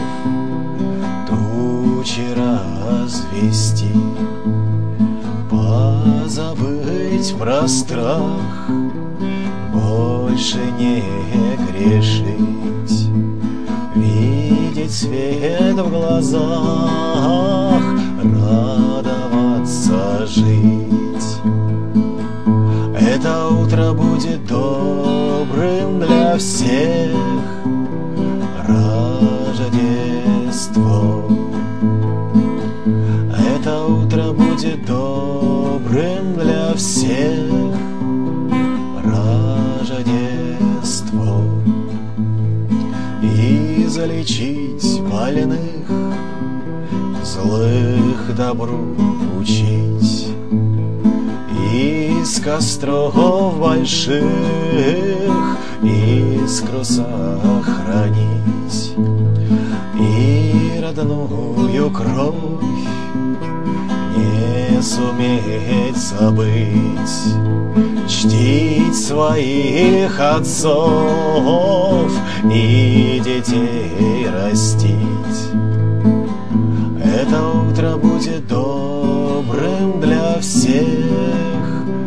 тучи развести, позабыть про страх, больше не грешить, видеть свет в глазах, радоваться жить. Это утро будет добрым для всех, Рождество. Это утро будет добрым для всех, Рождество. И залечить больных, злых добру учить, из костров больших искру сохранить, и родную кровь не суметь забыть, чтить своих отцов и детей растить. Это утро будет добрым для всех,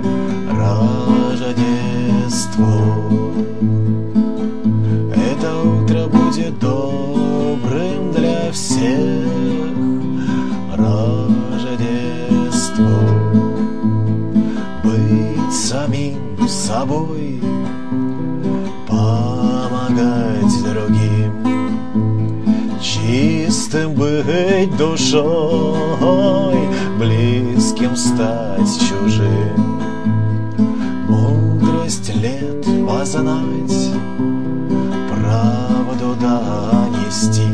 Рождество. Это утро будет добрым для всех, Рождество. Быть самим собой, помогать другим, чистым быть душой, близким стать чужим, мудрость лет познать, правду донести,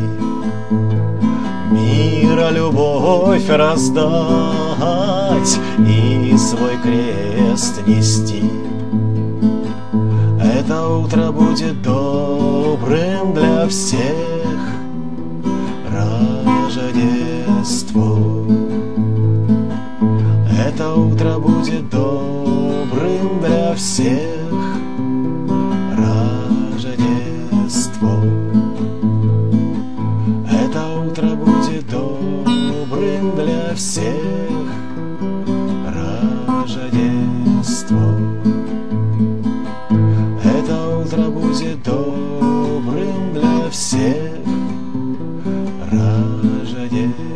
мира любовь раздать и свой крест нести. Это утро будет добрым для всех, Рождество. Это утро будет добрым для всех, Рождество. Это утро будет добрым для всех, Рождество. Это утро будет добрым для всех, Рождество.